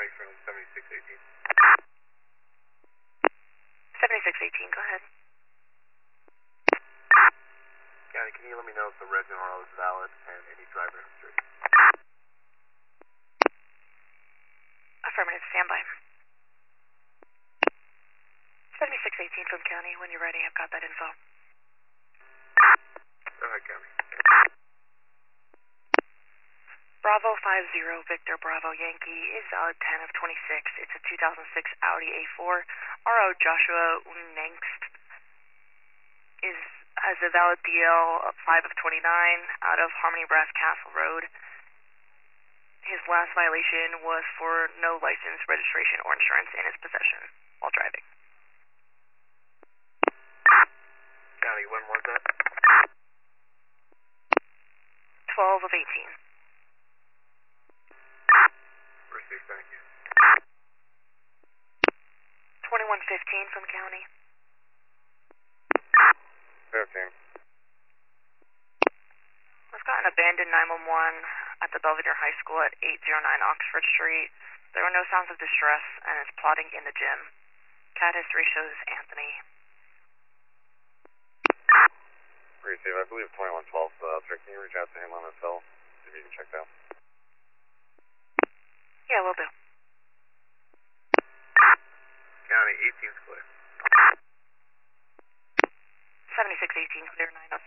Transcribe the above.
Mike from 7618. 7618, go ahead. County, can you let me know if the resident RO is valid and any driver history? Affirmative, standby. 7618 from County, when you're ready, I've got that info. Go ahead, County. Bravo 50, Victor Bravo Yankee is valid 10 of 26. It's a 2006 Audi A4. RO Joshua Unengst has a valid DL 5 of 29 out of Harmony Brass Castle Road. His last violation was for no license, registration, or insurance in his possession while driving. County, when was that? 12 of 18. Received, thank you. 2115 from County. 15. We've got an abandoned 911 at the Belvedere High School at 809 Oxford Street. There were no sounds of distress and is plotting in the gym. CAT history shows Anthony. Receive, I believe 2112. Sir, can you reach out to him on his cell? See if you can check that. Yeah, will do. County, 18's clear. 7618, clear 906.